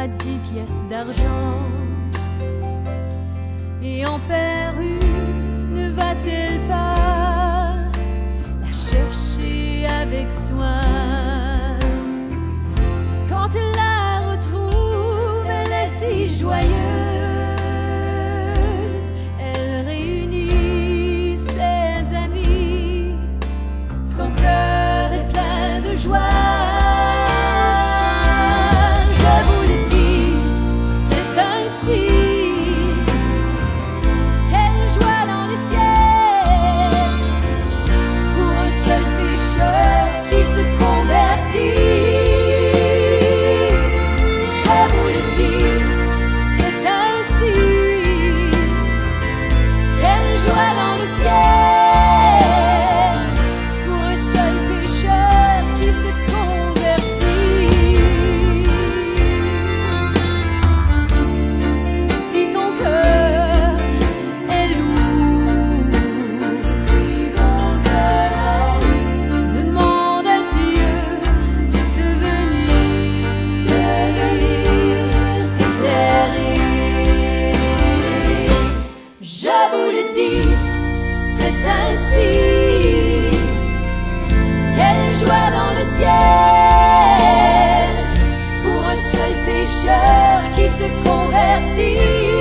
à 10 pièces d'argent. Et en perd une, ne va-t-elle pas la chercher avec soin? Quand elle la retrouve, elle est si joyeuse. Elle réunit ses amis, son cœur est plein de joie. Je vous le dis, c'est ainsi. Quelle joie dans le ciel pour un seul pécheur qui se convertit. C'est ainsi, quelle joie dans le ciel pour un seul pécheur qui se convertit.